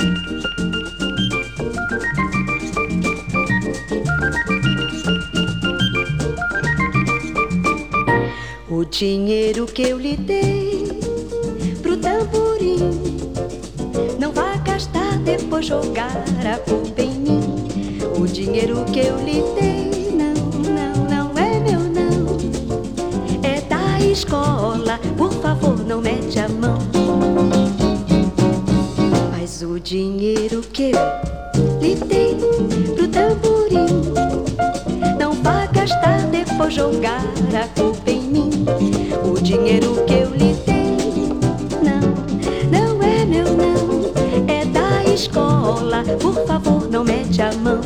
O dinheiro que eu lhe dei pro tamborim, não vá gastar, depois jogar a culpa em mim. O dinheiro que eu lhe dei não é meu não, é da escola, por favor não mete a mão. Mas o dinheiro que eu lhe dei pro tamborim, não vá gastar, depois jogar a culpa em mim. O dinheiro que eu lhe dei não é meu não, é da escola, por favor não mete a mão.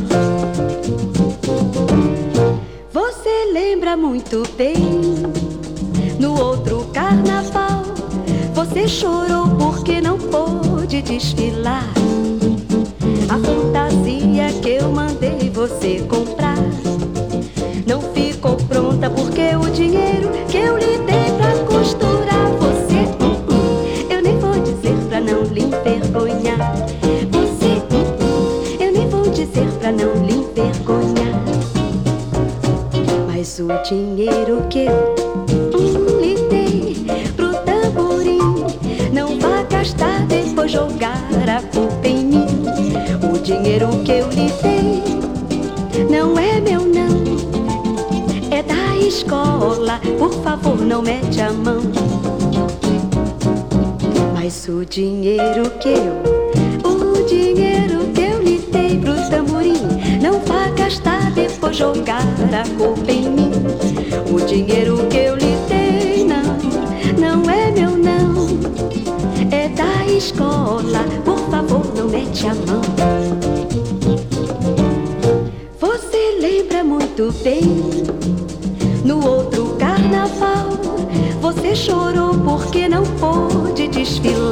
Você lembra muito bem, no outro carnaval, você chorou porque não pôde desfilar. A fantasia que eu mandei você comprar não ficou pronta porque o dinheiro que eu lhe dei pra costurar você, eu nem vou dizer pra não lhe envergonhar. Você, eu nem vou dizer pra não lhe envergonhar. Mas o dinheiro que eu lhe dei pro tamborim, não vá gastar, depois jogar a culpa em mim. O dinheiro que eu lhe dei não é meu não, é da escola, por favor não mete a mão. Mas o dinheiro que eu lhe dei pro tamborim, não vá gastar, depois jogar a culpa em mim. O dinheiro que eu lhe dei não é meu não, é da escola, por favor não mete a mão. Você lembra muito bem, no outro carnaval, você chorou porque não pôde desfilar.